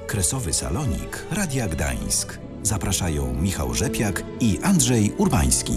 Kresowy Salonik Radia Gdańsk. Zapraszają Michał Rzepiak i Andrzej Urbański.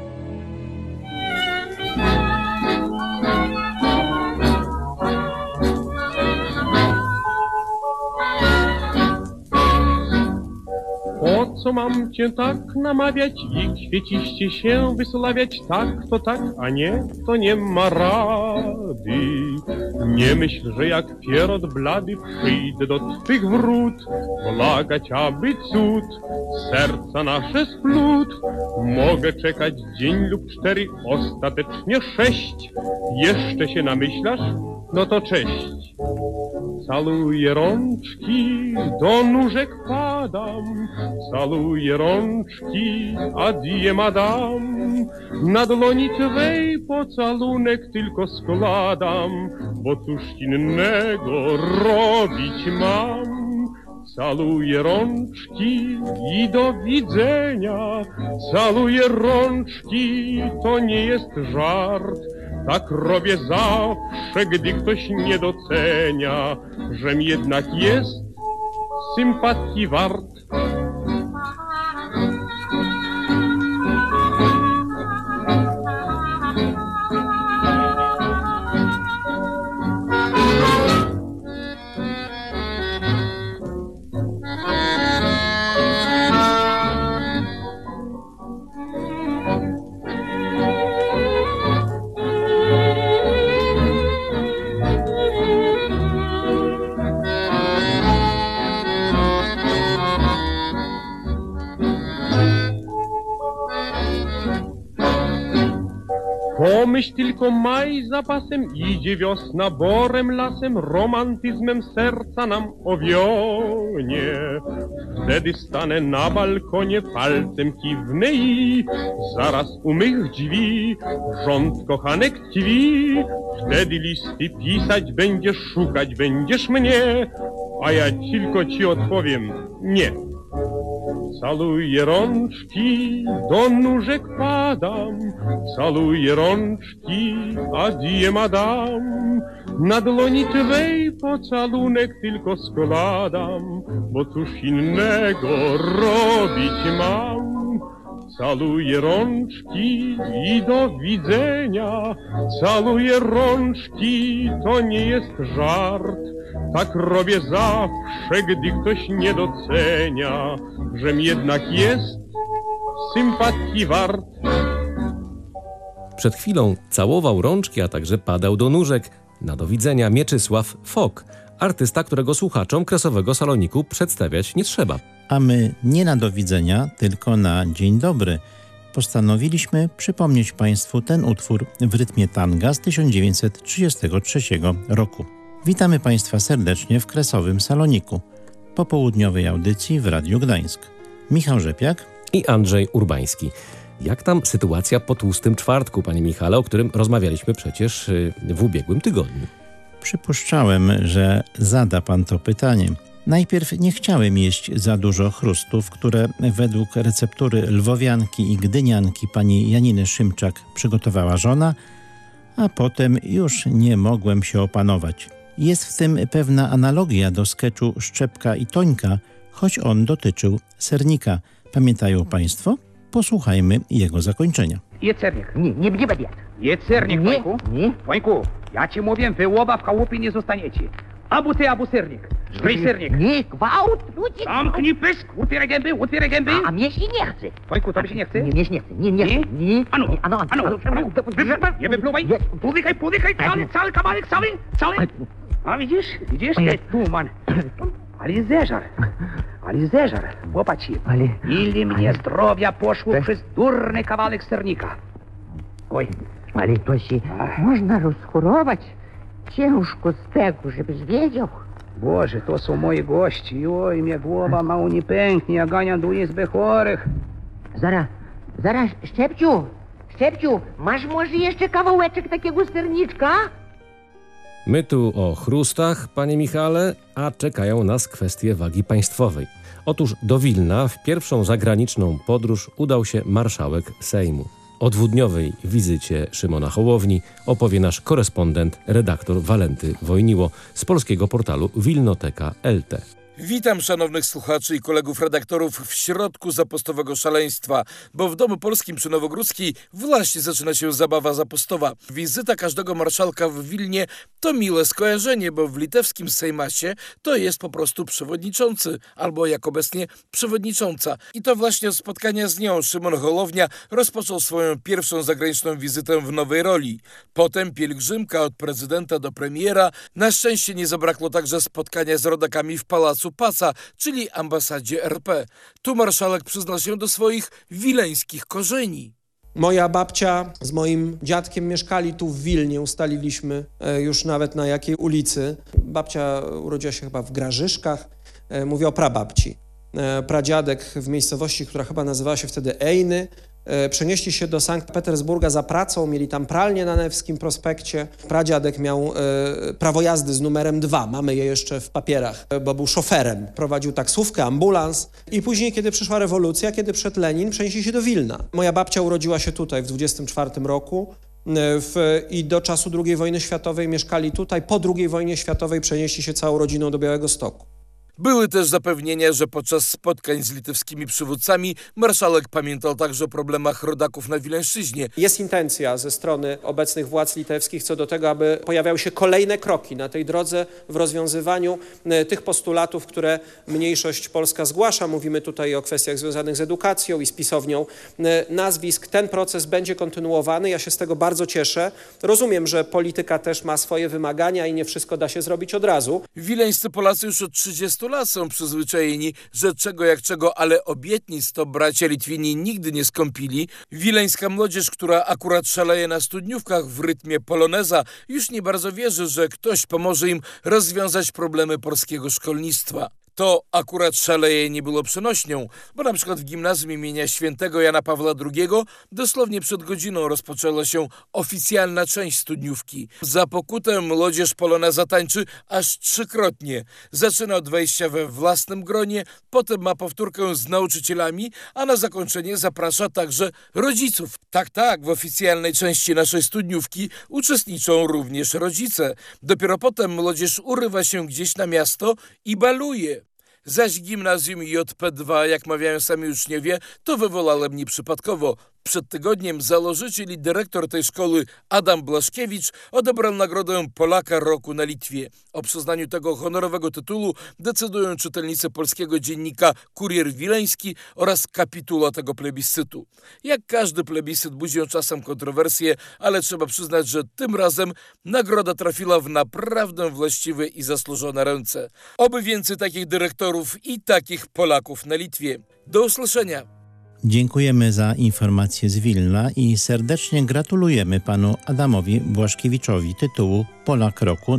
Po co mam cię tak namawiać i kwieciście się wysławiać? Tak to tak, a nie to nie ma rady. Nie myśl, że jak pierot blady przyjdę do twych wrót, błagać, aby cud serca nasze splótł. Mogę czekać dzień lub 4, ostatecznie 6. Jeszcze się namyślasz? No to cześć. Caluję rączki, do nóżek padam. Caluję rączki, adieu madame. Na dłoni twej pocalunek tylko składam, bo cóż innego robić mam. Caluję rączki i do widzenia. Caluję rączki, to nie jest żart. Tak robię zawsze, gdy ktoś nie docenia, żem jednak jest sympatii wart. Pomyśl tylko, maj zapasem, idzie wiosna borem, lasem, romantyzmem serca nam owionie. Wtedy stanę na balkonie, palcem kiwnę i zaraz u mych drzwi rząd kochanek tkwi. Wtedy listy pisać będziesz, szukać będziesz mnie, a ja tylko ci odpowiem nie. Caluję rączki, do nóżek padam. Caluję rączki, adieu madame. Na dłoni twej pocalunek tylko składam, bo cóż innego robić mam. Caluję rączki i do widzenia. Caluję rączki, to nie jest żart. Tak robię zawsze, gdy ktoś nie docenia, żem jednak jest sympatii wart. Przed chwilą całował rączki, a także padał do nóżek. Na do widzenia Mieczysław Fok, artysta, którego słuchaczom Kresowego Saloniku przedstawiać nie trzeba. A my nie na do widzenia, tylko na dzień dobry. Postanowiliśmy przypomnieć Państwu ten utwór w rytmie tanga z 1933 roku. Witamy Państwa serdecznie w Kresowym Saloniku, popołudniowej audycji w Radiu Gdańsk. Michał Rzepiak i Andrzej Urbański. Jak tam sytuacja po tłustym czwartku, panie Michale, o którym rozmawialiśmy przecież w ubiegłym tygodniu? Przypuszczałem, że zada pan to pytanie. Najpierw nie chciałem jeść za dużo chrustów, które według receptury lwowianki i gdynianki pani Janiny Szymczak przygotowała żona, a potem już nie mogłem się opanować. Jest w tym pewna analogia do skeczu Szczepka i Tońka, choć on dotyczył sernika. Pamiętają Państwo? Posłuchajmy jego zakończenia. Jedz sernik. Nie będę jadł. Jedz sernik, Tońku. Nie. Tońku, ja ci mówię, wy oba w chałupie nie zostaniecie. Albo ty, albo sernik. Żryj sernik. Nie, gwałt, ludzie. Zamknij pysk, otwieraj gęby. A mnie się nie chce. Tońku, tobie się nie chce? Nie chce. Nie. Ano. Nie wypluwaj. Podychaj, cały kawałek, cały. A widzisz? Tu, man. Ale zeżar, popatrz. Ile mnie zdrowia poszło przez durny kawałek sernika. Oj. Ale to się można rozchorować. Ciężko z tego, żebyś wiedział. Boże, to są moi gości. Oj, mnie głowa mało nie pęknie, ja ganiam do izby chorych. Zaraz, Szczepciu, masz może jeszcze kawałeczek takiego serniczka? My tu o chrustach, panie Michale, a czekają nas kwestie wagi państwowej. Otóż do Wilna w pierwszą zagraniczną podróż udał się marszałek Sejmu. O dwudniowej wizycie Szymona Hołowni opowie nasz korespondent, redaktor Walenty Wojniło z polskiego portalu Wilnoteka.lt. Witam szanownych słuchaczy i kolegów redaktorów w środku zapostowego szaleństwa, bo w Domu Polskim przy Nowogródzkiej właśnie zaczyna się zabawa zapostowa. Wizyta każdego marszałka w Wilnie to miłe skojarzenie, bo w litewskim Sejmasie to jest po prostu przewodniczący, albo jak obecnie przewodnicząca. I to właśnie od spotkania z nią Szymon Hołownia rozpoczął swoją pierwszą zagraniczną wizytę w nowej roli. Potem pielgrzymka od prezydenta do premiera. Na szczęście nie zabrakło także spotkania z rodakami w Pałacu Pasa, czyli ambasadzie RP. Tu marszałek przyznał się do swoich wileńskich korzeni. Moja babcia z moim dziadkiem mieszkali tu w Wilnie, ustaliliśmy już nawet na jakiej ulicy. Babcia urodziła się chyba w Grażyszkach, mówię o prababci. Pradziadek w miejscowości, która chyba nazywała się wtedy Ejny. Przenieśli się do Sankt Petersburga za pracą, mieli tam pralnię na Newskim Prospekcie. Pradziadek miał prawo jazdy z numerem 2, mamy je jeszcze w papierach, bo był szoferem. Prowadził taksówkę, ambulans i później, kiedy przyszła rewolucja, kiedy przyszedł Lenin, przenieśli się do Wilna. Moja babcia urodziła się tutaj w 24 roku i do czasu II wojny światowej mieszkali tutaj. Po II wojnie światowej przenieśli się całą rodziną do Białegostoku. Były też zapewnienia, że podczas spotkań z litewskimi przywódcami marszałek pamiętał także o problemach rodaków na Wileńszczyźnie. Jest intencja ze strony obecnych władz litewskich co do tego, aby pojawiały się kolejne kroki na tej drodze w rozwiązywaniu tych postulatów, które mniejszość polska zgłasza. Mówimy tutaj o kwestiach związanych z edukacją i spisownią nazwisk. Ten proces będzie kontynuowany. Ja się z tego bardzo cieszę. Rozumiem, że polityka też ma swoje wymagania i nie wszystko da się zrobić od razu. Wileńscy Polacy już od 30 lat są przyzwyczajeni, że czego jak czego, ale obietnic to bracia Litwini nigdy nie skąpili. Wileńska młodzież, która akurat szaleje na studniówkach w rytmie poloneza, już nie bardzo wierzy, że ktoś pomoże im rozwiązać problemy polskiego szkolnictwa. To akurat szaleje nie było przenośnią, bo na przykład w gimnazjum imienia świętego Jana Pawła II dosłownie przed godziną rozpoczęła się oficjalna część studniówki. Za pokutę młodzież poloneza tańczy aż 3-krotnie. Zaczyna od wejścia we własnym gronie, potem ma powtórkę z nauczycielami, a na zakończenie zaprasza także rodziców. Tak, w oficjalnej części naszej studniówki uczestniczą również rodzice. Dopiero potem młodzież urywa się gdzieś na miasto i baluje. Zaś gimnazjum JP2, jak mawiają sami uczniowie, to wywołałem nieprzypadkowo. Przed tygodniem założyciel i dyrektor tej szkoły Adam Blaszkiewicz odebrał nagrodę Polaka Roku na Litwie. O przyznaniu tego honorowego tytułu decydują czytelnicy polskiego dziennika Kurier Wileński oraz kapituła tego plebiscytu. Jak każdy plebiscyt budzią czasem kontrowersje, ale trzeba przyznać, że tym razem nagroda trafiła w naprawdę właściwe i zasłużone ręce. Oby więcej takich dyrektorów i takich Polaków na Litwie. Do usłyszenia. Dziękujemy za informacje z Wilna i serdecznie gratulujemy panu Adamowi Błaszkiewiczowi tytułu Polak Roku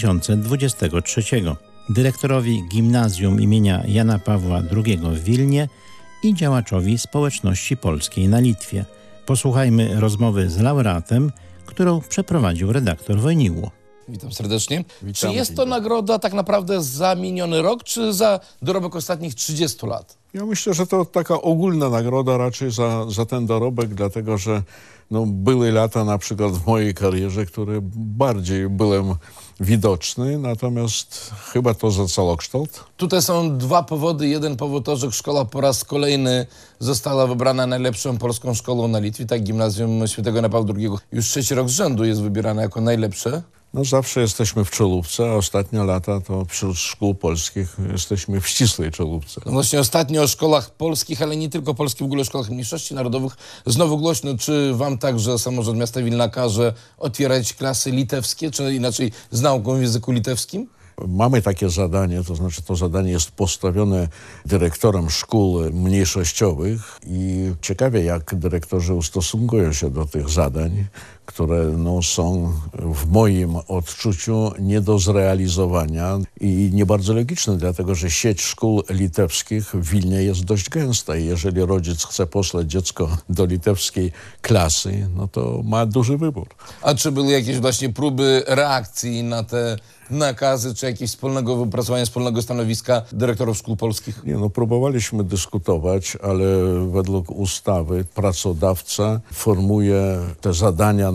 2023, dyrektorowi Gimnazjum imienia Jana Pawła II w Wilnie i działaczowi społeczności polskiej na Litwie. Posłuchajmy rozmowy z laureatem, którą przeprowadził redaktor Wojniło. Witam serdecznie. Czy jest to nagroda tak naprawdę za miniony rok, czy za dorobek ostatnich 30 lat? Ja myślę, że to taka ogólna nagroda raczej za ten dorobek, dlatego że były lata na przykład w mojej karierze, które bardziej byłem widoczny, natomiast chyba to za całokształt. Tutaj są dwa powody. Jeden powód to, że szkoła po raz kolejny została wybrana najlepszą polską szkołą na Litwie. Tak, Gimnazjum Świętego Jana Pawła II już 3. rok z rzędu jest wybierane jako najlepsze. Zawsze jesteśmy w czołówce, a ostatnie lata to wśród szkół polskich jesteśmy w ścisłej czołówce. Właśnie ostatnio o szkołach polskich, ale nie tylko polskich, w ogóle szkołach mniejszości narodowych znowu głośno. Czy wam także samorząd miasta Wilna każe otwierać klasy litewskie, czy inaczej z nauką w języku litewskim? Mamy takie zadanie, to znaczy to zadanie jest postawione dyrektorom szkół mniejszościowych i ciekawie jak dyrektorzy ustosunkują się do tych zadań, które są w moim odczuciu nie do zrealizowania i nie bardzo logiczne, dlatego że sieć szkół litewskich w Wilnie jest dość gęsta i jeżeli rodzic chce posłać dziecko do litewskiej klasy, to ma duży wybór. A czy były jakieś właśnie próby reakcji na te nakazy, czy jakieś wspólnego wypracowania, wspólnego stanowiska dyrektorów szkół polskich? Próbowaliśmy dyskutować, ale według ustawy pracodawca formuje te zadania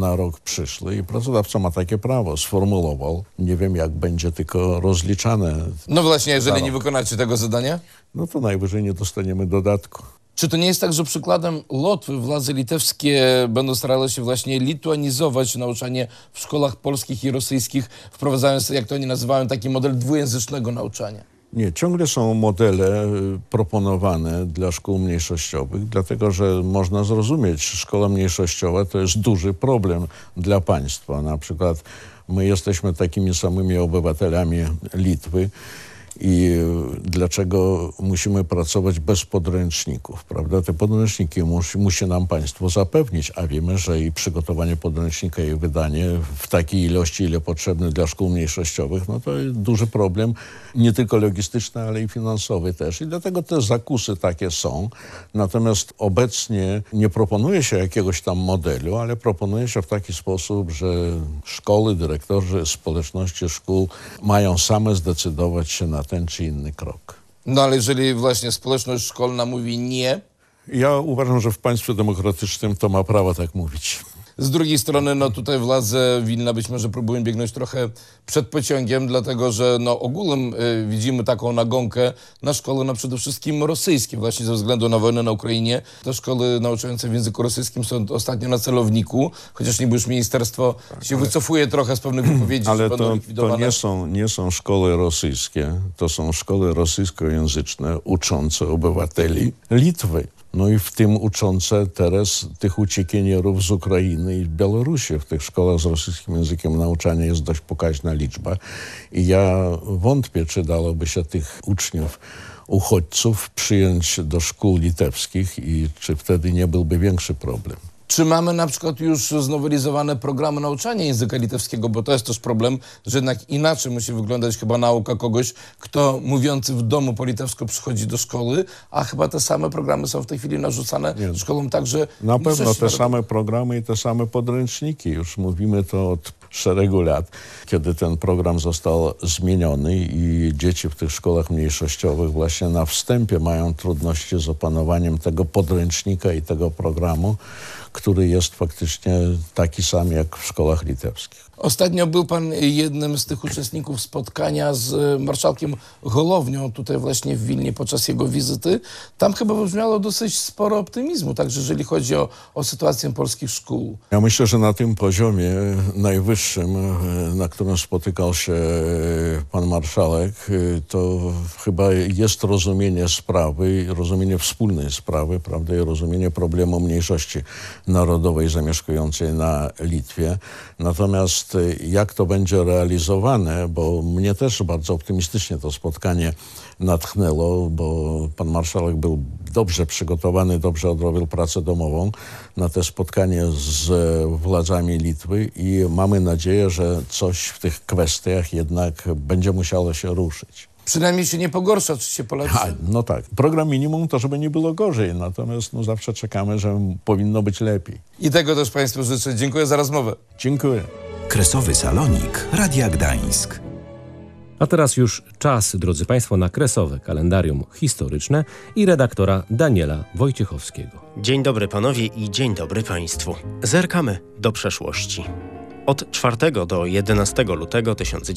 na rok przyszły i pracodawca ma takie prawo, sformułował. Nie wiem, jak będzie tylko rozliczane. No właśnie, jeżeli nie wykonacie tego zadania? No to najwyżej nie dostaniemy dodatku. Czy to nie jest tak, że przykładem Łotwy władze litewskie będą starały się właśnie lituanizować nauczanie w szkołach polskich i rosyjskich, wprowadzając, jak to oni nazywają, taki model dwujęzycznego nauczania? Nie, ciągle są modele proponowane dla szkół mniejszościowych, dlatego że można zrozumieć, szkoła mniejszościowa to jest duży problem dla państwa. Na przykład my jesteśmy takimi samymi obywatelami Litwy i dlaczego musimy pracować bez podręczników, prawda? Te podręczniki musi nam państwo zapewnić, a wiemy, że i przygotowanie podręcznika i wydanie w takiej ilości, ile potrzebne dla szkół mniejszościowych, no to jest duży problem, nie tylko logistyczny, ale i finansowy też. I dlatego te zakusy takie są. Natomiast obecnie nie proponuje się jakiegoś tam modelu, ale proponuje się w taki sposób, że szkoły, dyrektorzy, społeczności szkół mają same zdecydować się na ten czy inny krok. No ale jeżeli właśnie społeczność szkolna mówi nie? Ja uważam, że w państwie demokratycznym to ma prawo tak mówić. Z drugiej strony, no tutaj władze Wilna być może próbują biegnąć trochę przed pociągiem, dlatego że no ogólnie widzimy taką nagonkę na szkoły, no przede wszystkim rosyjskie, właśnie ze względu na wojnę na Ukrainie. Te szkoły nauczające w języku rosyjskim są ostatnio na celowniku, chociaż niby już ministerstwo się wycofuje trochę z pewnych wypowiedzi, ale że będą to likwidowane. nie są szkoły rosyjskie, to są szkoły rosyjskojęzyczne uczące obywateli Litwy. No i w tym uczące teraz tych uciekinierów z Ukrainy i Białorusi. W tych szkołach z rosyjskim językiem nauczania jest dość pokaźna liczba. I ja wątpię, czy dałoby się tych uczniów, uchodźców przyjąć do szkół litewskich i czy wtedy nie byłby większy problem. Czy mamy na przykład już znowelizowane programy nauczania języka litewskiego, bo to jest też problem, że jednak inaczej musi wyglądać chyba nauka kogoś, kto mówiący w domu po litewsku przychodzi do szkoły, a chyba te same programy są w tej chwili narzucane szkołom także. Na pewno te same programy i te same podręczniki. Już mówimy to od szeregu lat, kiedy ten program został zmieniony i dzieci w tych szkołach mniejszościowych właśnie na wstępie mają trudności z opanowaniem tego podręcznika i tego programu, który jest faktycznie taki sam jak w szkołach litewskich. Ostatnio był pan jednym z tych uczestników spotkania z marszałkiem Hołownią tutaj właśnie w Wilnie podczas jego wizyty. Tam chyba wybrzmiało dosyć sporo optymizmu, także jeżeli chodzi o sytuację polskich szkół. Ja myślę, że na tym poziomie najwyższym, na którym spotykał się pan marszałek, to chyba jest rozumienie sprawy, rozumienie wspólnej sprawy, prawda, i rozumienie problemu mniejszości narodowej zamieszkującej na Litwie. Natomiast jak to będzie realizowane, bo mnie też bardzo optymistycznie to spotkanie natchnęło, bo pan marszałek był dobrze przygotowany, dobrze odrobił pracę domową na to spotkanie z władzami Litwy i mamy nadzieję, że coś w tych kwestiach jednak będzie musiało się ruszyć. Przynajmniej się nie pogorsza, czy się polepszy. No tak. Program minimum to, żeby nie było gorzej, natomiast zawsze czekamy, że powinno być lepiej. I tego też państwu życzę. Dziękuję za rozmowę. Dziękuję. Kresowy Salonik Radia Gdańsk. A teraz już czas, drodzy Państwo, na kresowe kalendarium historyczne i redaktora Daniela Wojciechowskiego. Dzień dobry panowie i dzień dobry państwu. Zerkamy do przeszłości. Od 4 do 11 lutego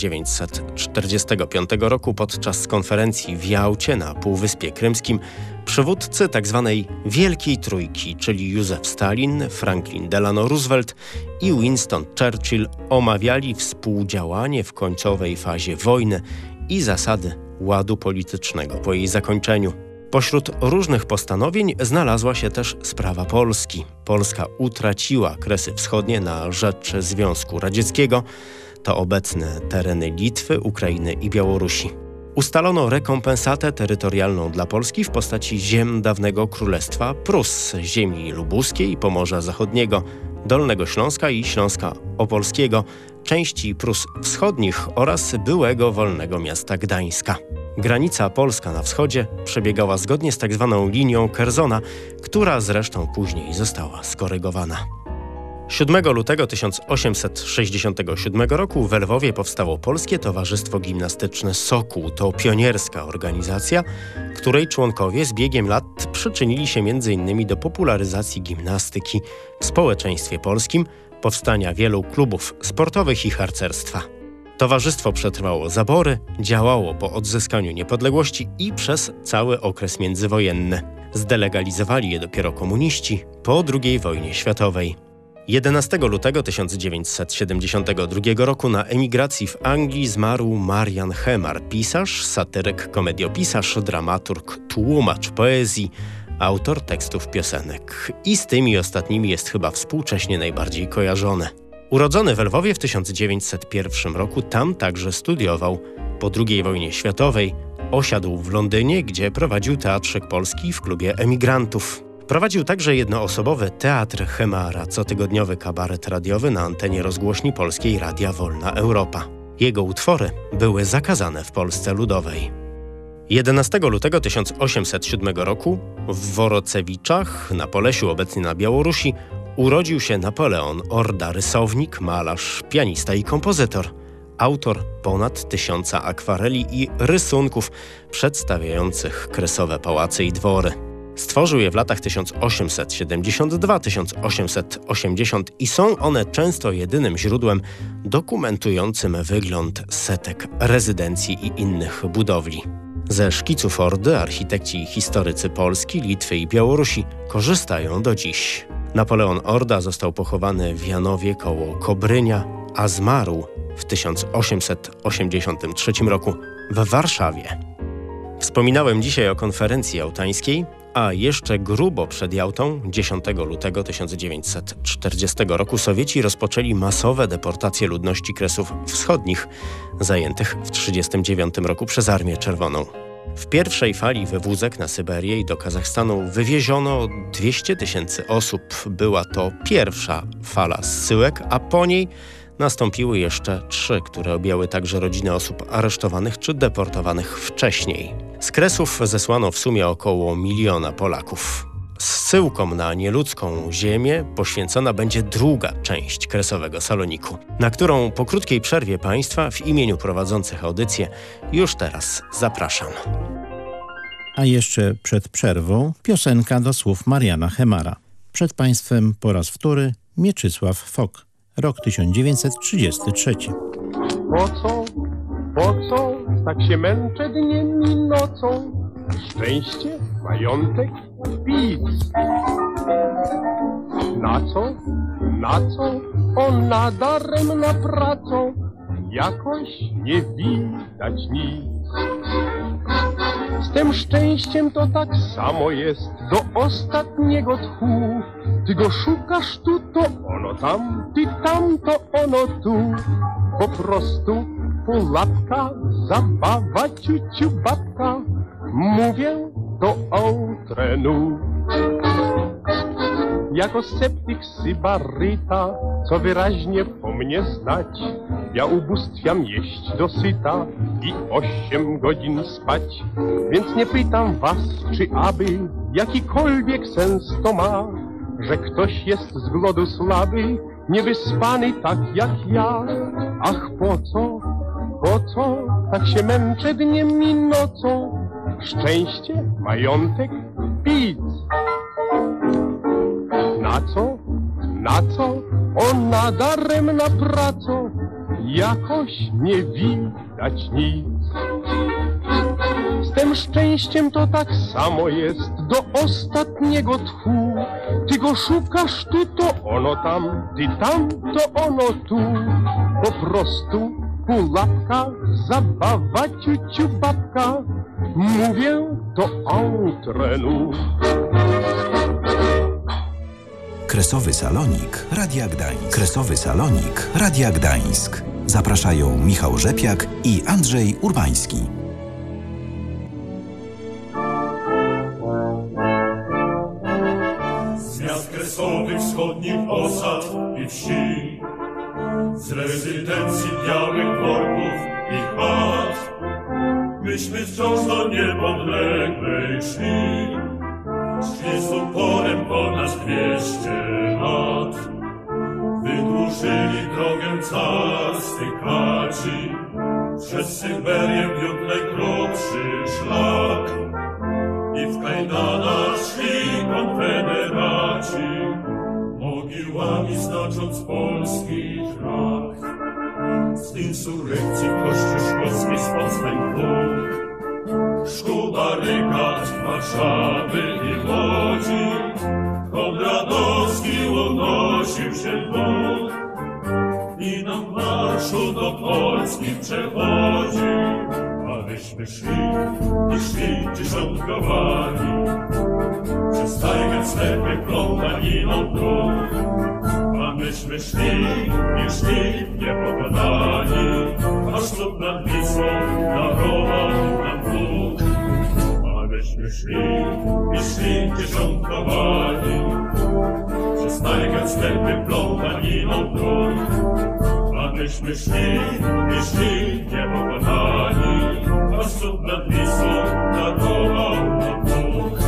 1945 roku podczas konferencji w Jałcie na Półwyspie Krymskim przywódcy tzw. Wielkiej Trójki, czyli Józef Stalin, Franklin Delano Roosevelt i Winston Churchill omawiali współdziałanie w końcowej fazie wojny i zasady ładu politycznego po jej zakończeniu. Pośród różnych postanowień znalazła się też sprawa Polski. Polska utraciła Kresy Wschodnie na rzecz Związku Radzieckiego. To obecne tereny Litwy, Ukrainy i Białorusi. Ustalono rekompensatę terytorialną dla Polski w postaci ziem dawnego Królestwa Prus, ziemi lubuskiej, Pomorza Zachodniego, Dolnego Śląska i Śląska Opolskiego, części Prus Wschodnich oraz byłego wolnego miasta Gdańska. Granica polska na wschodzie przebiegała zgodnie z tzw. linią Kerzona, która zresztą później została skorygowana. 7 lutego 1867 roku w Lwowie powstało Polskie Towarzystwo Gimnastyczne Sokół. To pionierska organizacja, której członkowie z biegiem lat przyczynili się m.in. do popularyzacji gimnastyki w społeczeństwie polskim powstania wielu klubów sportowych i harcerstwa. Towarzystwo przetrwało zabory, działało po odzyskaniu niepodległości i przez cały okres międzywojenny. Zdelegalizowali je dopiero komuniści po II wojnie światowej. 11 lutego 1972 roku na emigracji w Anglii zmarł Marian Hemar, pisarz, satyryk, komediopisarz, dramaturg, tłumacz poezji, autor tekstów piosenek. I z tymi ostatnimi jest chyba współcześnie najbardziej kojarzony. Urodzony w Lwowie w 1901 roku, tam także studiował. Po II wojnie światowej osiadł w Londynie, gdzie prowadził teatrzyk polski w klubie emigrantów. Prowadził także jednoosobowy Teatr Hemara, cotygodniowy kabaret radiowy na antenie rozgłośni polskiej Radia Wolna Europa. Jego utwory były zakazane w Polsce Ludowej. 11 lutego 1807 roku w Worocewiczach, na Polesiu, obecnie na Białorusi, urodził się Napoleon Orda, rysownik, malarz, pianista i kompozytor. Autor ponad 1000 akwareli i rysunków przedstawiających kresowe pałace i dwory. Stworzył je w latach 1872-1880 i są one często jedynym źródłem dokumentującym wygląd setek rezydencji i innych budowli. Ze szkiców Ordy architekci i historycy Polski, Litwy i Białorusi korzystają do dziś. Napoleon Orda został pochowany w Janowie koło Kobrynia, a zmarł w 1883 roku w Warszawie. Wspominałem dzisiaj o konferencji jałtańskiej, a jeszcze grubo przed Jałtą, 10 lutego 1940 roku, Sowieci rozpoczęli masowe deportacje ludności Kresów Wschodnich, zajętych w 1939 roku przez Armię Czerwoną. W pierwszej fali wywózek na Syberię i do Kazachstanu wywieziono 200 000 osób. Była to pierwsza fala zsyłek, a po niej nastąpiły jeszcze 3, które objęły także rodziny osób aresztowanych czy deportowanych wcześniej. Z Kresów zesłano w sumie około 1 000 000 Polaków. Zsyłkom na nieludzką ziemię poświęcona będzie druga część Kresowego Saloniku, na którą po krótkiej przerwie Państwa w imieniu prowadzących audycję już teraz zapraszam. A jeszcze przed przerwą piosenka do słów Mariana Hemara. Przed Państwem po raz wtóry Mieczysław Fok, rok 1933. Po co tak się męczę dniem i nocą? Szczęście, majątek, pic. Na co ona daremna pracą? Jakoś nie widać nic. Z tym szczęściem to tak samo jest do ostatniego tchu. Ty go szukasz tu, to ono tam, ty tam, to ono tu. Po prostu pułapka, zabawa, ciuciu babka. Mówię do outrenu. Jako sceptyk sybaryta, co wyraźnie po mnie znać, ja ubóstwiam jeść dosyta i 8 godzin spać. Więc nie pytam was, czy aby jakikolwiek sens to ma, że ktoś jest z głodu słaby, niewyspany tak jak ja. Ach, po co tak się męczę dniem i nocą? Szczęście, majątek, pic. Na co ona daremna pracą? Jakoś nie widać nic. Z tym szczęściem to tak samo jest do ostatniego tchu. Ty go szukasz tu, to ono tam, ty tam, to ono tu. Po prostu pułapka, zabawa, ciuciu babka. Mówię do outrenu. Kresowy Salonik Radia Gdańsk. Kresowy Salonik Radia Gdańsk. Zapraszają Michał Rzepiak i Andrzej Urbański. Z miast kresowych, wschodnich osad i wsi, z rezydencji białych worków i chat, myśmy wciąż do niepodległej szli. Szli z uporem ponad 200 lat. Wydłużyli drogę carstych kaci, przez Syberię wiódł najkrótszy szlak. I w kajdanach szli konfederaci, mogiłami znacząc Polskę. insurrekcji w Kościół Szkocki z Poznań dwóch. Szkół, barykad, Warszawy i Łodzi, Konradowski unosił się duch i nam marszu do Polski przewodził. A myśmy szli i szli dziesiątkowani, przez tajgę stepy plątaniną dróg. A myśmy szli i szli niepokonani, aż lub nad Wisłą darował nam Bóg. A myśmy szli i szli dziesiątkowani, przez tajgę stepy plątaniną dróg. A myśmy szli i szli niepokonani, aż lub nad Wisłą darował nam Bóg.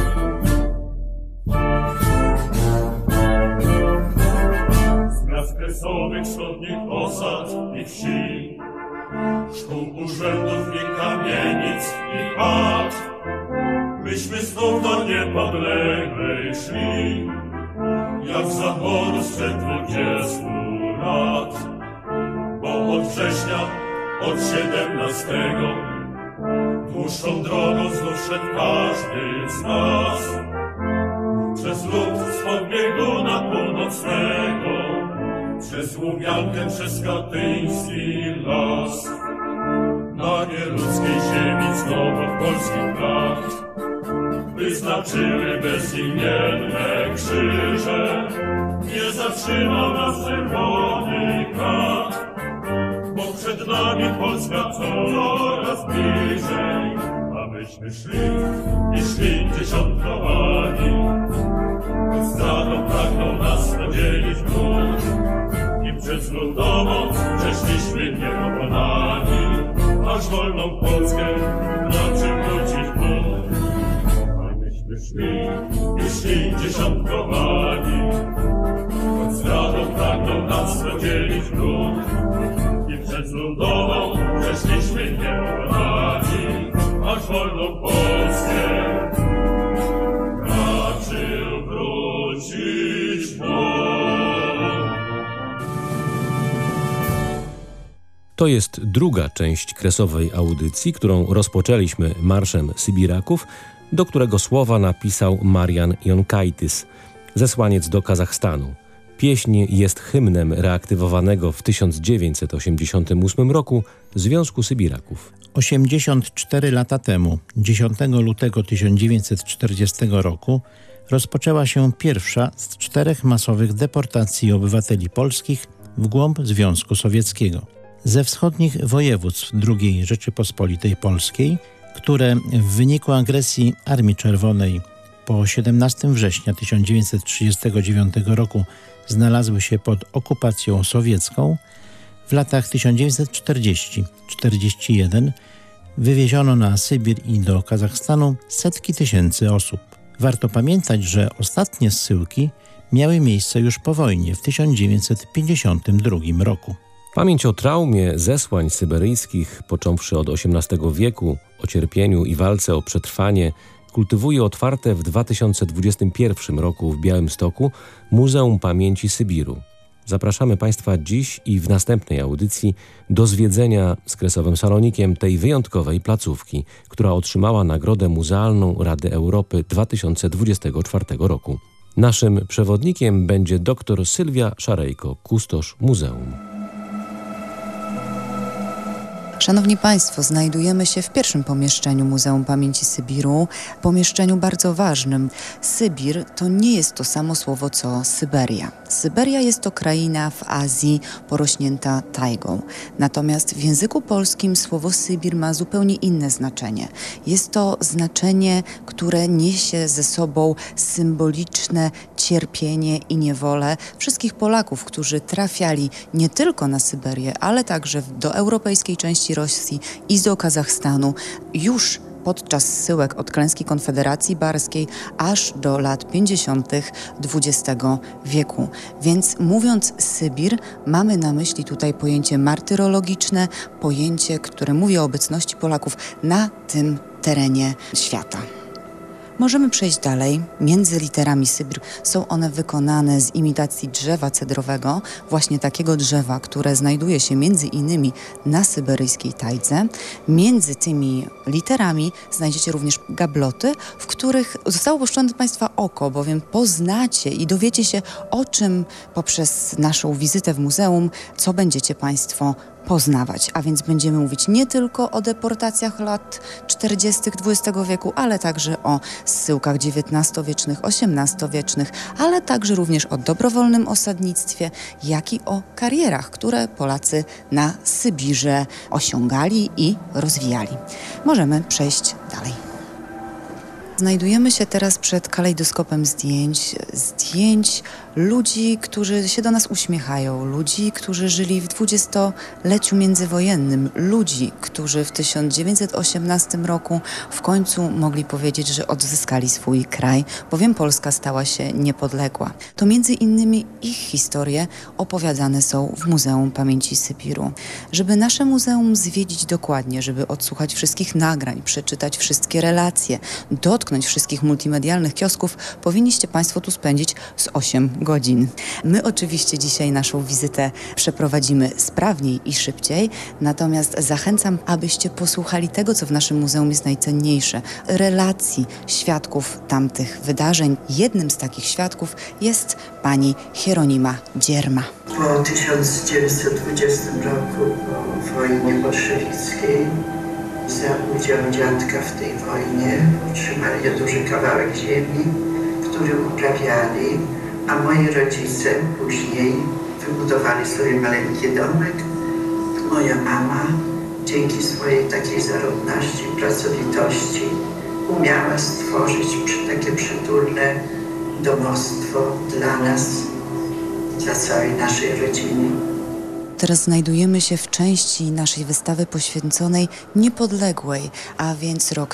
Z kresowych wschodnich osad i wsi, szkół, urzędów i kamienic i chat, myśmy znów do niepodległej szli, jak z zachodu sprzed 20 lat. Bo od września, od 17, dłuższą drogą znów szedł każdy z nas, przez lud spod bieguna północnego, przez Łubiankę, przez katyński las. Na nieludzkiej ziemi znowu polskich brat wyznaczyły bezimienne krzyże. Nie zatrzymał nas czerwony krat, bo przed nami Polska coraz bliżej. A myśmy szli i szli dziesiątkowani, zdradą pragnął nas podzielić brud. I przez ludową przeszliśmy niepokonani, aż wolną Polskę na przywrócić Bóg. A myśmy szli i szli dziesiątkowani, choć zdradą pragnął nas podzielić brud. I przez ludową przeszliśmy niepokonani, aż wolną Polskę raczył wrócić Bóg. To jest druga część kresowej audycji, którą rozpoczęliśmy marszem Sybiraków, do którego słowa napisał Marian Jonkaitis, zesłaniec do Kazachstanu. Pieśń jest hymnem reaktywowanego w 1988 roku Związku Sybiraków. 84 lata temu, 10 lutego 1940 roku, rozpoczęła się pierwsza z 4 masowych deportacji obywateli polskich w głąb Związku Sowieckiego. Ze wschodnich województw II Rzeczypospolitej Polskiej, które w wyniku agresji Armii Czerwonej po 17 września 1939 roku znalazły się pod okupacją sowiecką, w latach 1940-41 wywieziono na Sybir i do Kazachstanu setki tysięcy osób. Warto pamiętać, że ostatnie zsyłki miały miejsce już po wojnie w 1952 roku. Pamięć o traumie zesłań syberyjskich, począwszy od XVIII wieku, o cierpieniu i walce o przetrwanie, kultywuje otwarte w 2021 roku w Białymstoku Muzeum Pamięci Sybiru. Zapraszamy Państwa dziś i w następnej audycji do zwiedzenia z Kresowym Salonikiem tej wyjątkowej placówki, która otrzymała Nagrodę Muzealną Rady Europy 2024 roku. Naszym przewodnikiem będzie dr Sylwia Szarejko, kustosz muzeum. Szanowni Państwo, znajdujemy się w pierwszym pomieszczeniu Muzeum Pamięci Sybiru, pomieszczeniu bardzo ważnym. Sybir to nie jest to samo słowo co Syberia. Syberia jest to kraina w Azji porośnięta tajgą. Natomiast w języku polskim słowo Sybir ma zupełnie inne znaczenie. Jest to znaczenie, które niesie ze sobą symboliczne cierpienie i niewolę wszystkich Polaków, którzy trafiali nie tylko na Syberię, ale także do europejskiej części Rosji i do Kazachstanu już podczas zsyłek od klęski Konfederacji Barskiej aż do lat 50. XX wieku. Więc mówiąc Sybir, mamy na myśli tutaj pojęcie martyrologiczne, pojęcie, które mówi o obecności Polaków na tym terenie świata. Możemy przejść dalej. Między literami Sybir są one wykonane z imitacji drzewa cedrowego, właśnie takiego drzewa, które znajduje się między innymi na syberyjskiej tajdze. Między tymi literami znajdziecie również gabloty, w których zostało poszczone Państwa oko, bowiem poznacie i dowiecie się, o czym poprzez naszą wizytę w muzeum, co będziecie Państwo poznawać. A więc będziemy mówić nie tylko o deportacjach lat 40. XX wieku, ale także o zsyłkach XIX-wiecznych, XVIII-wiecznych, ale także również o dobrowolnym osadnictwie, jak i o karierach, które Polacy na Sybirze osiągali i rozwijali. Możemy przejść dalej. Znajdujemy się teraz przed kalejdoskopem zdjęć ludzi, którzy się do nas uśmiechają, ludzi, którzy żyli w dwudziestoleciu międzywojennym, ludzi, którzy w 1918 roku w końcu mogli powiedzieć, że odzyskali swój kraj, bowiem Polska stała się niepodległa. To między innymi ich historie opowiadane są w Muzeum Pamięci Sybiru. Żeby nasze muzeum zwiedzić dokładnie, żeby odsłuchać wszystkich nagrań, przeczytać wszystkie relacje, dotknąć wszystkich multimedialnych kiosków, powinniście Państwo tu spędzić z 8 godzin. My oczywiście dzisiaj naszą wizytę przeprowadzimy sprawniej i szybciej, natomiast zachęcam, abyście posłuchali tego, co w naszym muzeum jest najcenniejsze. Relacji świadków tamtych wydarzeń. Jednym z takich świadków jest pani Hieronima Dzierma. Po 1920 roku, po wojnie bolszewickiej, za udział dziadka w tej wojnie otrzymali duży kawałek ziemi, który uprawiali, a moi rodzice później wybudowali sobie maleńki domek. Moja mama dzięki swojej takiej zarodności, pracowitości umiała stworzyć takie przytulne domostwo dla nas, dla całej naszej rodziny. Teraz znajdujemy się w części naszej wystawy poświęconej niepodległej, a więc rok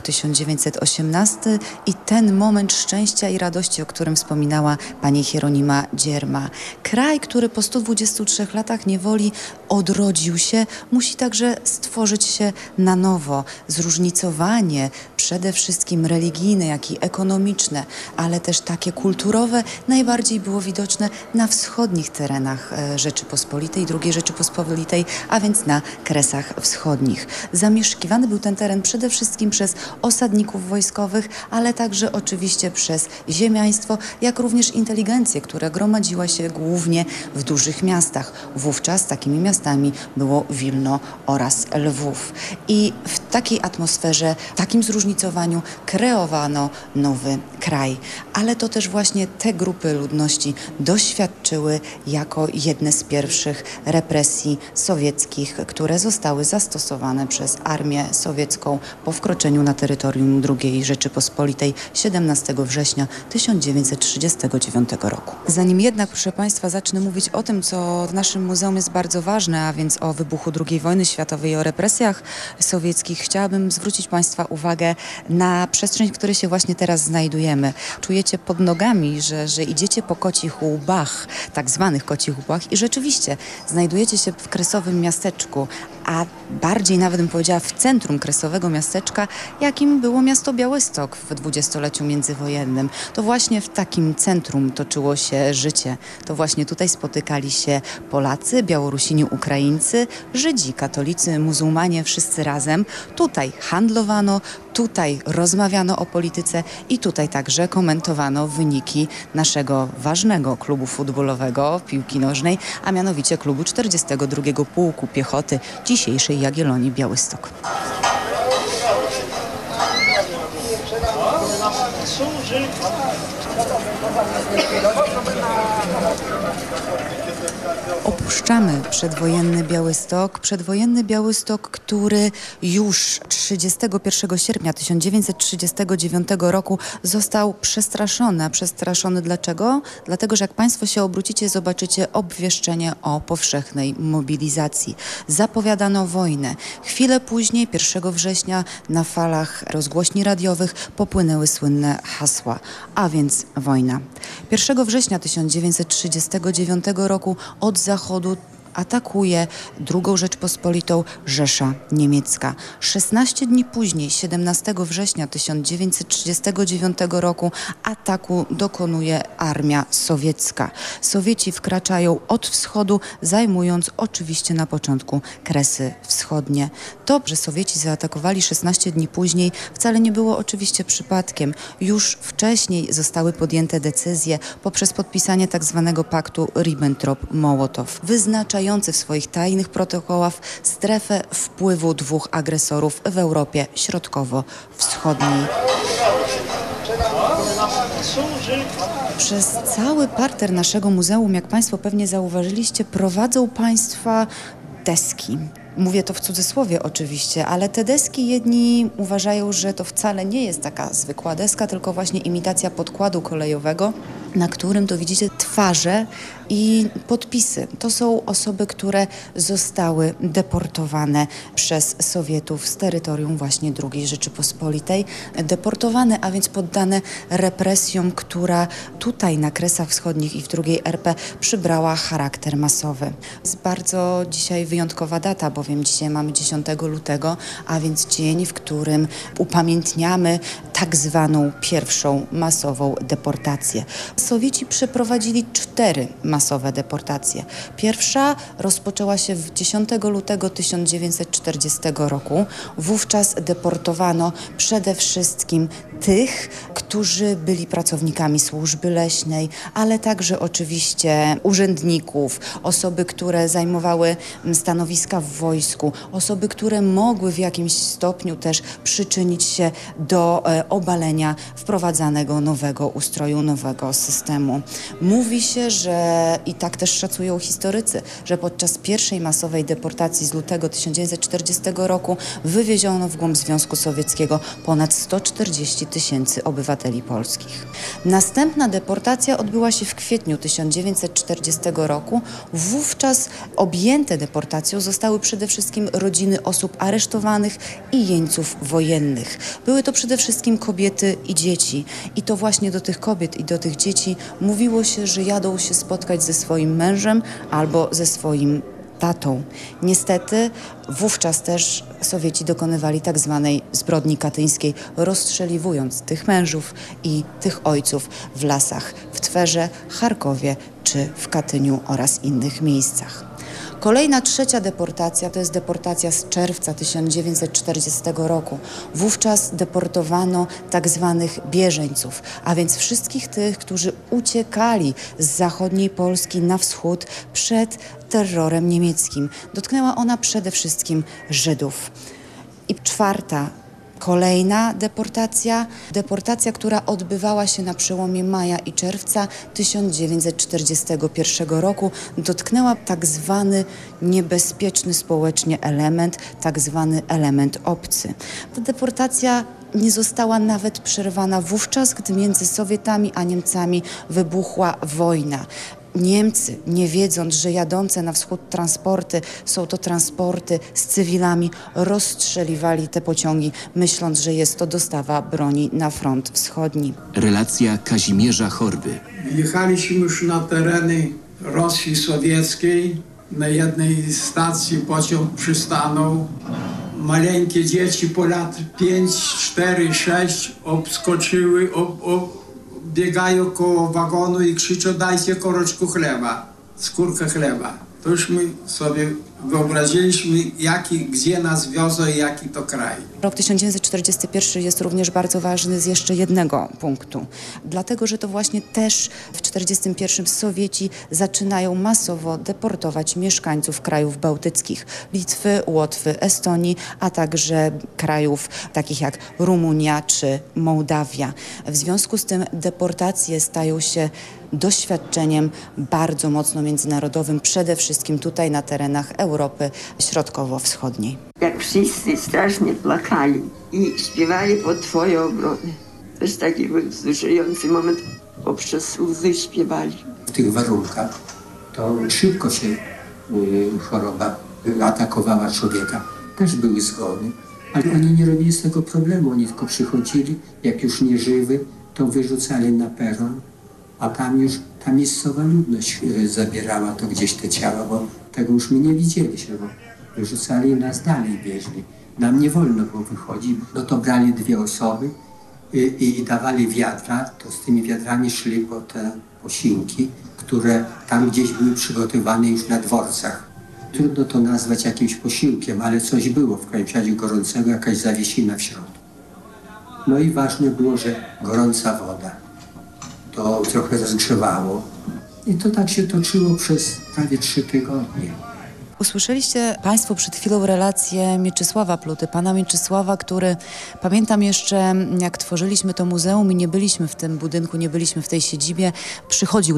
1918 i ten moment szczęścia i radości, o którym wspominała pani Hieronima Dzierma. Kraj, który po 123 latach niewoli odrodził się, musi także stworzyć się na nowo. Zróżnicowanie, przede wszystkim religijne, jak i ekonomiczne, ale też takie kulturowe, najbardziej było widoczne na wschodnich terenach Rzeczypospolitej, II Rzeczypospolitej, a więc na Kresach Wschodnich. Zamieszkiwany był ten teren przede wszystkim przez osadników wojskowych, ale także oczywiście przez ziemiaństwo, jak również inteligencję, która gromadziła się głównie w dużych miastach. Wówczas takimi miastami było Wilno oraz Lwów. I w takiej atmosferze, takim zróżnicowaniu kreowano nowy kraj. Ale to też właśnie te grupy ludności doświadczyły jako jedne z pierwszych represji sowieckich, które zostały zastosowane przez armię sowiecką po wkroczeniu na terytorium II Rzeczypospolitej 17 września 1939 roku. Zanim jednak, proszę Państwa, zacznę mówić o tym, co w naszym muzeum jest bardzo ważne, a więc o wybuchu II wojny światowej i o represjach sowieckich, chciałabym zwrócić Państwa uwagę na przestrzeń, w której się właśnie teraz znajdujemy. Czujecie pod nogami, że idziecie po kocich łbach, tak zwanych kocich łbach, i rzeczywiście znajdujecie się w kresowym miasteczku, a bardziej nawet bym powiedziała w centrum kresowego miasteczka, jakim było miasto Białystok w dwudziestoleciu międzywojennym. To właśnie w takim centrum toczyło się życie. To właśnie tutaj spotykali się Polacy, Białorusini, Ukraińcy, Żydzi, katolicy, muzułmanie, wszyscy razem. Tutaj handlowano, tutaj rozmawiano o polityce i tutaj także komentowano wyniki naszego ważnego klubu futbolowego, piłki nożnej, a mianowicie klubu 42 Pułku Piechoty dzisiejszej Jagiellonii Białystok. Opuszczamy przedwojenny Białystok, który już 31 sierpnia 1939 roku został przestraszony. A przestraszony dlaczego? Dlatego, że jak Państwo się obrócicie, zobaczycie obwieszczenie o powszechnej mobilizacji. Zapowiadano wojnę. Chwilę później, 1 września, na falach rozgłośni radiowych popłynęły słynne hasła, a więc wojna. 1 września 1939 roku od zachodu atakuje II Rzeczpospolitą Rzesza Niemiecka. 16 dni później, 17 września 1939 roku, ataku dokonuje armia sowiecka. Sowieci wkraczają od wschodu, zajmując oczywiście na początku Kresy Wschodnie. To, że Sowieci zaatakowali 16 dni później, wcale nie było oczywiście przypadkiem. Już wcześniej zostały podjęte decyzje poprzez podpisanie tzw. paktu Ribbentrop-Mołotow, wyznaczający w swoich tajnych protokołach strefę wpływu dwóch agresorów w Europie Środkowo-Wschodniej. Przez cały parter naszego muzeum, jak Państwo pewnie zauważyliście, prowadzą Państwa deski. Mówię to w cudzysłowie oczywiście, ale te deski jedni uważają, że to wcale nie jest taka zwykła deska, tylko właśnie imitacja podkładu kolejowego, na którym to widzicie twarze i podpisy. To są osoby, które zostały deportowane przez Sowietów z terytorium właśnie II Rzeczypospolitej. Deportowane, a więc poddane represjom, która tutaj na Kresach Wschodnich i w II RP przybrała charakter masowy. Jest bardzo dzisiaj wyjątkowa data, bowiem dzisiaj mamy 10 lutego, a więc dzień, w którym upamiętniamy tak zwaną pierwszą masową deportację. Sowieci przeprowadzili 4 masowe deportacje. Pierwsza rozpoczęła się 10 lutego 1940 roku. Wówczas deportowano przede wszystkim tych, którzy byli pracownikami służby leśnej, ale także oczywiście urzędników, osoby, które zajmowały stanowiska w wojsku, osoby, które mogły w jakimś stopniu też przyczynić się do obalenia wprowadzanego nowego ustroju, nowego systemu. Mówi się, że i tak też szacują historycy, że podczas pierwszej masowej deportacji z lutego 1940 roku wywieziono w głąb Związku Sowieckiego ponad 140 000 obywateli polskich. Następna deportacja odbyła się w kwietniu 1940 roku. Wówczas objęte deportacją zostały przede wszystkim rodziny osób aresztowanych i jeńców wojennych. Były to przede wszystkim kobiety i dzieci. I to właśnie do tych kobiet i do tych dzieci mówiło się, że jadą się spotkać ze swoim mężem albo ze swoim tatą. Niestety wówczas też Sowieci dokonywali tak zwanej zbrodni katyńskiej, rozstrzeliwując tych mężów i tych ojców w lasach w Twerze, Charkowie czy w Katyniu oraz innych miejscach. Kolejna, trzecia deportacja to jest deportacja z czerwca 1940 roku. Wówczas deportowano tak zwanych bieżeńców, a więc wszystkich tych, którzy uciekali z zachodniej Polski na wschód przed terrorem niemieckim. Dotknęła ona przede wszystkim Żydów. I czwarta, kolejna deportacja, która odbywała się na przełomie maja i czerwca 1941 roku, dotknęła tak zwany niebezpieczny społecznie element, tak zwany element obcy. Ta deportacja nie została nawet przerwana wówczas, gdy między Sowietami a Niemcami wybuchła wojna. Niemcy, nie wiedząc, że jadące na wschód transporty są to transporty z cywilami, rozstrzeliwali te pociągi, myśląc, że jest to dostawa broni na front wschodni. Relacja Kazimierza Horby. Jechaliśmy już na tereny Rosji Sowieckiej. Na jednej stacji pociąg przystanął. Maleńkie dzieci po lat 5, 4, 6 obskoczyły, biegają koło wagonu i krzyczą: dajcie koreczku chleba, skórkę chleba. To już my sobie wyobraziliśmy, gdzie nas wiozą i jaki to kraj. Rok 1941 jest również bardzo ważny z jeszcze jednego punktu. Dlatego, że to właśnie też w 1941 Sowieci zaczynają masowo deportować mieszkańców krajów bałtyckich, Litwy, Łotwy, Estonii, a także krajów takich jak Rumunia czy Mołdawia. W związku z tym deportacje stają się doświadczeniem bardzo mocno międzynarodowym, przede wszystkim tutaj na terenach Europy Środkowo-Wschodniej. Jak wszyscy strasznie płakali i śpiewali pod twoje obrony. To jest taki wzruszający moment, poprzez łzy śpiewali. W tych warunkach to szybko się choroba atakowała człowieka. Też były zgony, ale oni nie robili z tego problemu. Oni tylko przychodzili, jak już nie żywy, to wyrzucali na peron, a tam już ta miejscowa ludność zabierała to gdzieś te ciała, bo Tego już my nie widzieliśmy, bo wyrzucali i nas dalej wieźli. Nam nie wolno było wychodzić, no to brali 2 osoby i dawali wiadra, to z tymi wiadrami szli po te posiłki, które tam gdzieś były przygotowane już na dworcach. Trudno to nazwać jakimś posiłkiem, ale coś było w każdym razie gorącego, jakaś zawiesina w środku. No i ważne było, że gorąca woda. To trochę rozgrzewało. I to tak się toczyło przez prawie 3 tygodnie. Usłyszeliście Państwo przed chwilą relację Mieczysława Pluty, pana Mieczysława, który, pamiętam jeszcze, jak tworzyliśmy to muzeum i nie byliśmy w tym budynku, nie byliśmy w tej siedzibie, przychodził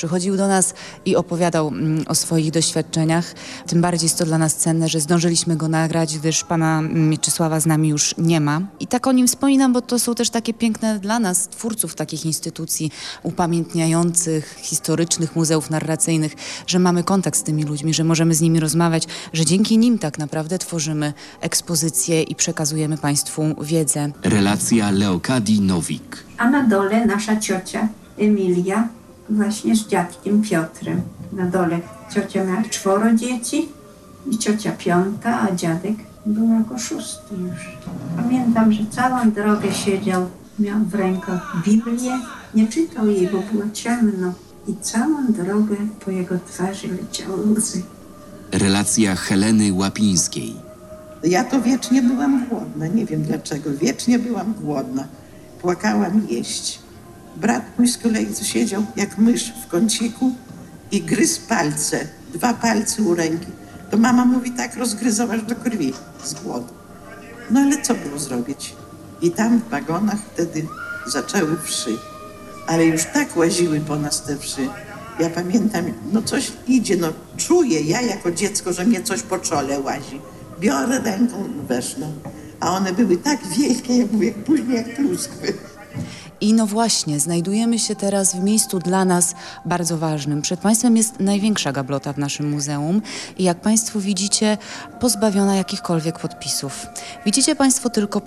do nas i opowiadał o swoich doświadczeniach. Tym bardziej jest to dla nas cenne, że zdążyliśmy go nagrać, gdyż pana Mieczysława z nami już nie ma. I tak o nim wspominam, bo to są też takie piękne dla nas, twórców takich instytucji upamiętniających, historycznych muzeów narracyjnych, że mamy kontakt z tymi ludźmi, że możemy z nimi rozmawiać, że dzięki nim tak naprawdę tworzymy ekspozycje i przekazujemy Państwu wiedzę. Relacja Leokadii Nowik. A na dole nasza ciocia Emilia właśnie z dziadkiem Piotrem. Na dole ciocia miała 4 dzieci i ciocia 5, a dziadek był jako 6 już. Pamiętam, że całą drogę siedział, miał w rękach Biblię, nie czytał jej, bo było ciemno i całą drogę po jego twarzy leciały łzy. Relacja Heleny Łapińskiej. Ja to wiecznie byłam głodna, nie wiem dlaczego. Wiecznie byłam głodna. Płakałam jeść. Brat mój z kolei siedział jak mysz w kąciku i gryzł palce. 2 palce u ręki. To mama mówi, tak rozgryzłaś do krwi z głodu. No ale co było zrobić? I tam w wagonach wtedy zaczęły wszy. Ale już tak łaziły po nas te wszy. Ja pamiętam, no coś idzie, no czuję ja jako dziecko, że mnie coś po czole łazi. Biorę ręką, weszną. A one były tak wielkie, jak mówię, później jak pluskwy. I no właśnie, znajdujemy się teraz w miejscu dla nas bardzo ważnym. Przed Państwem jest największa gablota w naszym muzeum i jak Państwo widzicie, pozbawiona jakichkolwiek podpisów. Widzicie Państwo tylko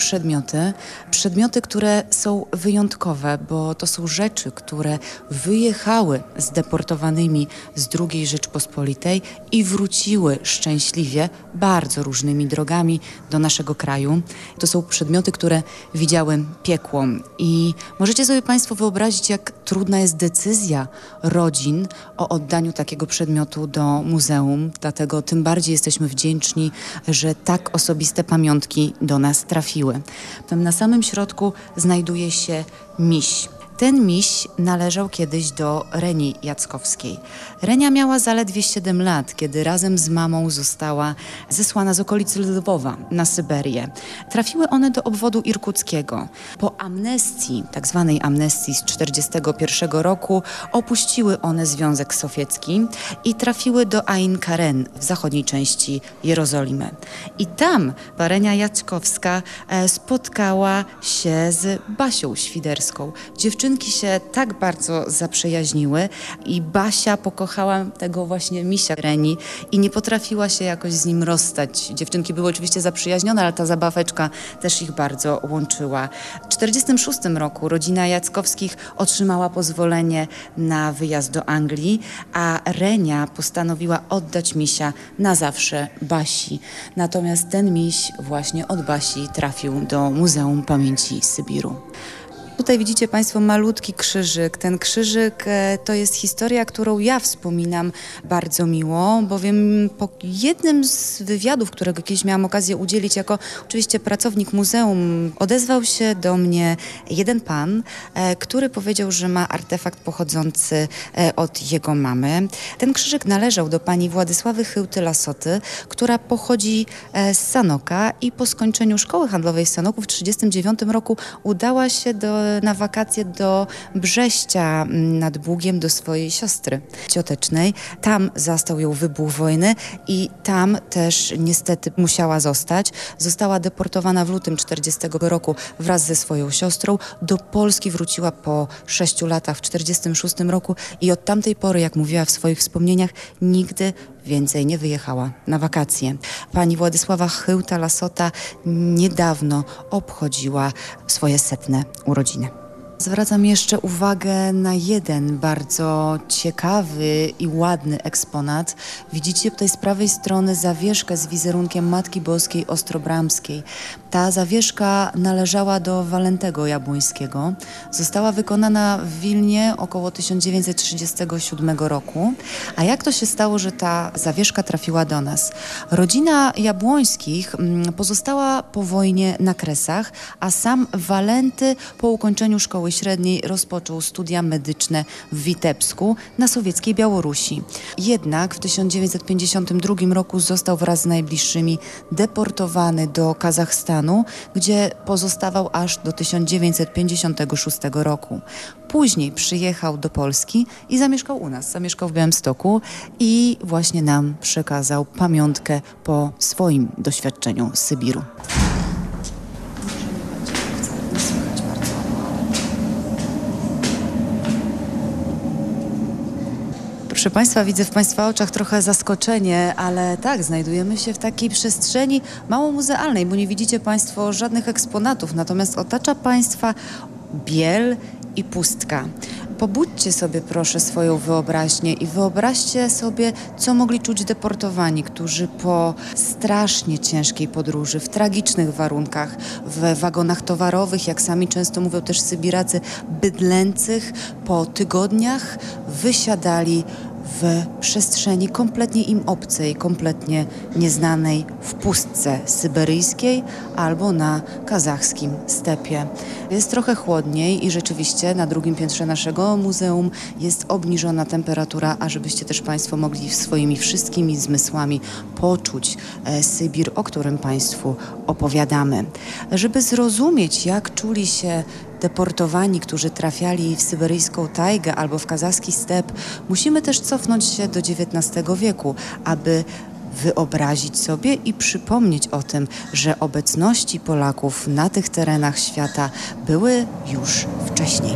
przedmioty, które są wyjątkowe, bo to są rzeczy, które wyjechały z deportowanymi z II Rzeczpospolitej i wróciły szczęśliwie bardzo różnymi drogami do naszego kraju. To są przedmioty, które widziały piekło i możecie sobie Państwo wyobrazić, jak trudna jest decyzja rodzin o oddaniu takiego przedmiotu do muzeum. Dlatego tym bardziej jesteśmy wdzięczni, że tak osobiste pamiątki do nas trafiły. Tam na samym środku znajduje się miś. Ten miś należał kiedyś do Reni Jackowskiej. Renia miała zaledwie 7 lat, kiedy razem z mamą została zesłana z okolicy Lwowa na Syberię. Trafiły one do obwodu irkuckiego. Po amnestii, tak zwanej amnestii z 1941 roku, opuściły one Związek Sowiecki i trafiły do Ain Karen w zachodniej części Jerozolimy. I tam Renia Jackowska spotkała się z Basią Świderską. Dziewczynki się tak bardzo zaprzyjaźniły i Basia pokochała tego właśnie misia Reni i nie potrafiła się jakoś z nim rozstać. Dziewczynki były oczywiście zaprzyjaźnione, ale ta zabaweczka też ich bardzo łączyła. W 1946 roku rodzina Jackowskich otrzymała pozwolenie na wyjazd do Anglii, a Renia postanowiła oddać misia na zawsze Basi. Natomiast ten miś właśnie od Basi trafił do Muzeum Pamięci Sybiru. Tutaj widzicie Państwo malutki krzyżyk. Ten krzyżyk to jest historia, którą ja wspominam bardzo miło, bowiem po jednym z wywiadów, którego kiedyś miałam okazję udzielić jako oczywiście pracownik muzeum, odezwał się do mnie jeden pan, który powiedział, że ma artefakt pochodzący od jego mamy. Ten krzyżyk należał do pani Władysławy Chyłty-Lasoty, która pochodzi z Sanoka i po skończeniu szkoły handlowej w Sanoku w 1939 roku udała się na wakacje do Brześcia nad Bugiem do swojej siostry ciotecznej. Tam zastał ją wybuch wojny i tam też niestety musiała zostać. Została deportowana w lutym 1940 roku wraz ze swoją siostrą. Do Polski wróciła po 6 latach w 1946 roku i od tamtej pory, jak mówiła w swoich wspomnieniach, nigdy więcej nie wyjechała na wakacje. Pani Władysława Chyłta-Lasota niedawno obchodziła swoje 100. urodziny. Zwracam jeszcze uwagę na jeden bardzo ciekawy i ładny eksponat. Widzicie tutaj z prawej strony zawieszkę z wizerunkiem Matki Boskiej Ostrobramskiej. Ta zawieszka należała do Walentego Jabłońskiego. Została wykonana w Wilnie około 1937 roku. A jak to się stało, że ta zawieszka trafiła do nas? Rodzina Jabłońskich pozostała po wojnie na Kresach, a sam Walenty po ukończeniu szkoły średniej rozpoczął studia medyczne w Witebsku na sowieckiej Białorusi. Jednak w 1952 roku został wraz z najbliższymi deportowany do Kazachstanu, gdzie pozostawał aż do 1956 roku. Później przyjechał do Polski i zamieszkał u nas, zamieszkał w Białymstoku i właśnie nam przekazał pamiątkę po swoim doświadczeniu z Sybiru. Proszę Państwa, widzę w Państwa oczach trochę zaskoczenie, ale tak, znajdujemy się w takiej przestrzeni mało muzealnej, bo nie widzicie Państwo żadnych eksponatów, natomiast otacza Państwa biel i pustka. Pobudźcie sobie proszę swoją wyobraźnię i wyobraźcie sobie, co mogli czuć deportowani, którzy po strasznie ciężkiej podróży, w tragicznych warunkach, w wagonach towarowych, jak sami często mówią też Sybiracy, bydlęcych, po tygodniach wysiadali w przestrzeni kompletnie im obcej, kompletnie nieznanej, w pustce syberyjskiej albo na kazachskim stepie. Jest trochę chłodniej i rzeczywiście na drugim piętrze naszego muzeum jest obniżona temperatura, a żebyście też Państwo mogli swoimi wszystkimi zmysłami poczuć Sybir, o którym Państwu opowiadamy. Żeby zrozumieć, jak czuli się deportowani, którzy trafiali w syberyjską tajgę albo w kazachski step, musimy też cofnąć się do XIX wieku, aby wyobrazić sobie i przypomnieć o tym, że obecności Polaków na tych terenach świata były już wcześniej.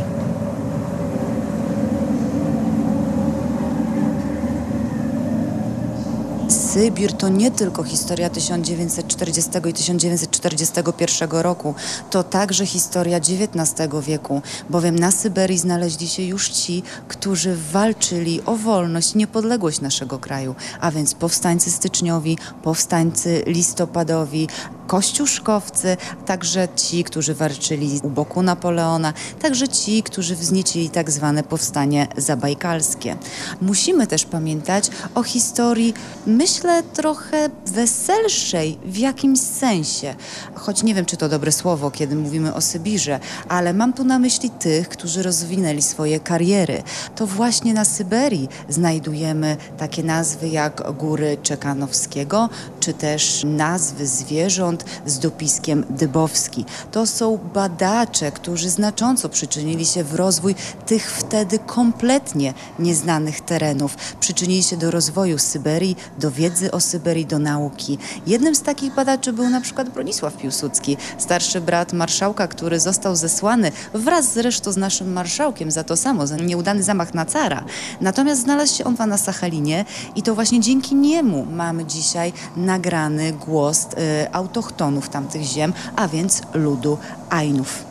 Sybir to nie tylko historia 1940 i 1941 roku, to także historia XIX wieku, bowiem na Syberii znaleźli się już ci, którzy walczyli o wolność, niepodległość naszego kraju, a więc powstańcy styczniowi, powstańcy listopadowi, kościuszkowcy, także ci, którzy walczyli u boku Napoleona, także ci, którzy wzniecili tak zwane powstanie zabajkalskie. Musimy też pamiętać o historii, myślę, trochę weselszej w jakimś sensie. Choć nie wiem, czy to dobre słowo, kiedy mówimy o Sybirze, ale mam tu na myśli tych, którzy rozwinęli swoje kariery. To właśnie na Syberii znajdujemy takie nazwy jak Góry Czekanowskiego, czy też nazwy zwierząt z dopiskiem Dybowski. To są badacze, którzy znacząco przyczynili się w rozwój tych wtedy kompletnie nieznanych terenów. Przyczynili się do rozwoju Syberii, do wiedzy o Syberii, do nauki. Jednym z takich badaczy był na przykład Bronisław Piłsudski, starszy brat marszałka, który został zesłany wraz zresztą z naszym marszałkiem za to samo, za nieudany zamach na cara. Natomiast znalazł się on na Sachalinie i to właśnie dzięki niemu mamy dzisiaj nagrany głos autochtonów tamtych ziem, a więc ludu Ainów.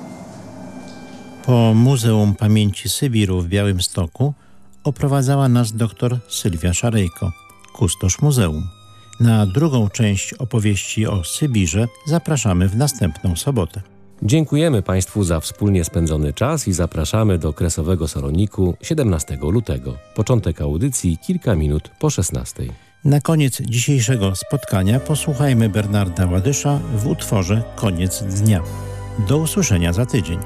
Po Muzeum Pamięci Sybiru w Białymstoku oprowadzała nas dr Sylwia Szarejko, kustosz muzeum. Na drugą część opowieści o Sybirze zapraszamy w następną sobotę. Dziękujemy Państwu za wspólnie spędzony czas i zapraszamy do Kresowego Saloniku 17 lutego. Początek audycji kilka minut po 16. Na koniec dzisiejszego spotkania posłuchajmy Bernarda Ładysza w utworze Koniec dnia. Do usłyszenia za tydzień.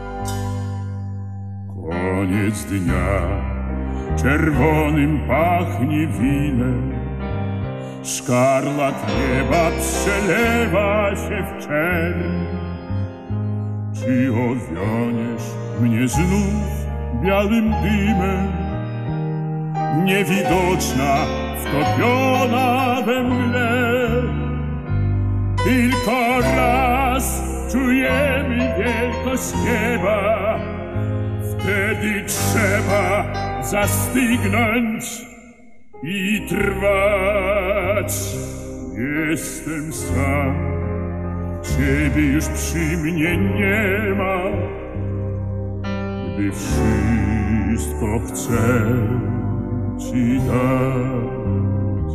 Koniec dnia, czerwonym pachnie winem, szkarlat nieba przelewa się w czerń. Czy owioniesz mnie znów białym dymem, niewidoczna, wtopiona we mgle? Tylko raz czujemy wielkość nieba, wtedy trzeba zastygnąć i trwać. Jestem sam, ciebie już przy mnie nie ma, gdy wszystko chcę ci dać.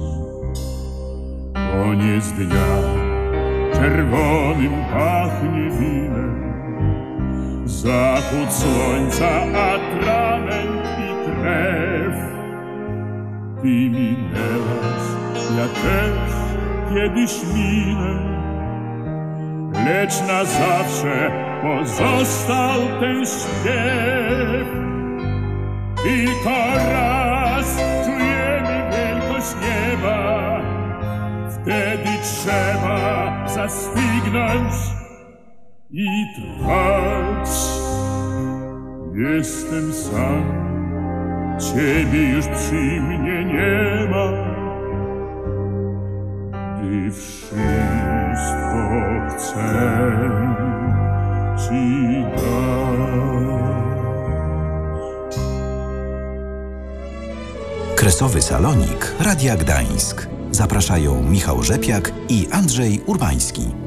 Koniec dnia czerwonym pachnie winem, zachód słońca, atrament i krew. Ty minęłaś, ja też kiedyś minę, lecz na zawsze pozostał ten śpiew. Tylko raz czujemy wielkość nieba, wtedy trzeba zastygnąć i trwać. Jestem sam, ciebie już przy mnie nie ma, gdy wszystko chcę ci dać. Kresowy Salonik Radia Gdańsk. Zapraszają Michał Rzepiak i Andrzej Urbański.